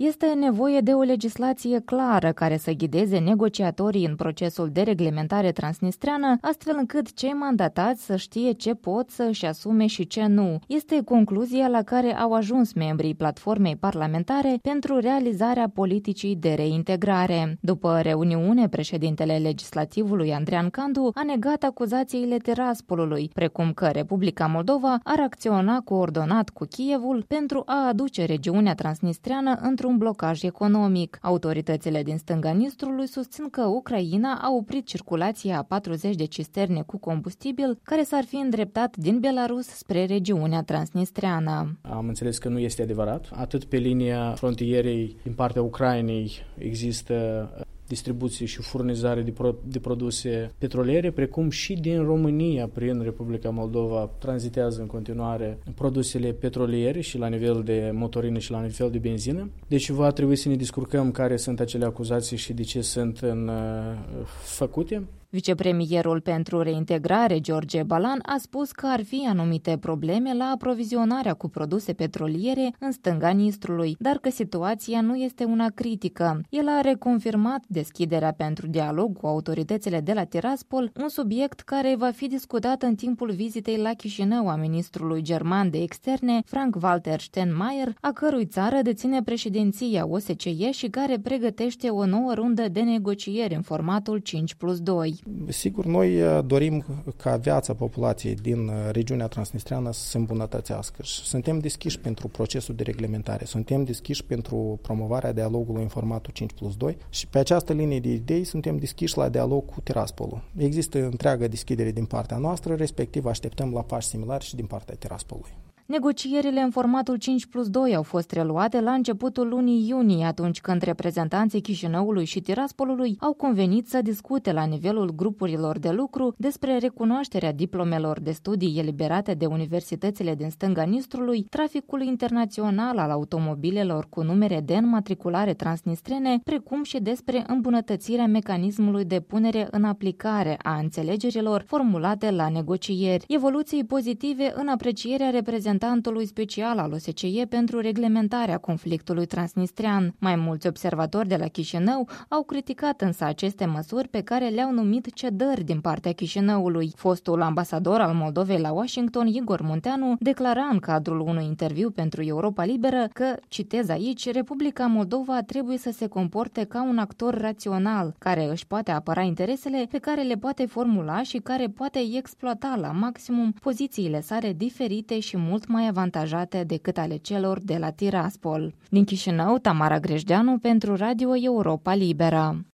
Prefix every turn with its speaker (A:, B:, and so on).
A: Este nevoie de o legislație clară care să ghideze negociatorii în procesul de reglementare transnistreană, astfel încât cei mandatați să știe ce pot să își asume și ce nu. Este concluzia la care au ajuns membrii platformei parlamentare pentru realizarea politicii de reintegrare. După reuniune, președintele legislativului Andrian Candu a negat acuzațiile Tiraspolului, precum că Republica Moldova ar acționa coordonat cu Kievul pentru a aduce regiunea transnistreană într-un blocaj economic. Autoritățile din stânga Nistrului susțin că Ucraina a oprit circulația a 40 de cisterne cu combustibil care s-ar fi îndreptat din Belarus spre regiunea transnistreană.
B: Am înțeles că nu este adevărat. Atât pe linia frontierei din partea Ucrainei există distribuție și furnizare de produse petroliere, precum și din România, prin Republica Moldova, tranzitează în continuare produsele petroliere și la nivel de motorină și la nivel de benzină. Deci va trebui să ne descurcăm care sunt acele acuzații și de ce sunt făcute.
A: Vicepremierul pentru reintegrare, George Balan, a spus că ar fi anumite probleme la aprovizionarea cu produse petroliere în stânga Nistrului, dar că situația nu este una critică. El a reconfirmat deschiderea pentru dialog cu autoritățile de la Tiraspol, un subiect care va fi discutat în timpul vizitei la Chișinău a ministrului german de externe, Frank-Walter Steinmeier, a cărui țară deține președinția OSCE și care pregătește o nouă rundă de negocieri în formatul 5+2.
C: Sigur, noi dorim ca viața populației din regiunea transnistreană să se îmbunătățească și suntem deschiși pentru procesul de reglementare, suntem deschiși pentru promovarea dialogului în formatul 5+2 și pe această linie de idei suntem deschiși la dialog cu Tiraspolul. Există întreagă deschidere din partea noastră, respectiv așteptăm la pași similari și din partea Tiraspolului.
A: Negocierile în formatul 5+2 au fost reluate la începutul lunii iunie, atunci când reprezentanții Chișinăului și Tiraspolului au convenit să discute la nivelul grupurilor de lucru despre recunoașterea diplomelor de studii eliberate de universitățile din stânga Nistrului, traficul internațional al automobilelor cu numere de înmatriculare transnistrene, precum și despre îmbunătățirea mecanismului de punere în aplicare a înțelegerilor formulate la negocieri. Evoluții pozitive în aprecierea reprezentantului special al OSCE pentru reglementarea conflictului transnistrean. Mai mulți observatori de la Chișinău au criticat însă aceste măsuri pe care le-au numit cedări din partea Chișinăului. Fostul ambasador al Moldovei la Washington, Igor Munteanu, declara în cadrul unui interviu pentru Europa Liberă că, citez aici, Republica Moldova trebuie să se comporte ca un actor rațional, care își poate apăra interesele, pe care le poate formula și care poate exploata la maximum pozițiile sale diferite și mult mai avantajate decât ale celor de la Tiraspol. Din Chișinău, Tamara Grejdeanu pentru Radio Europa Liberă.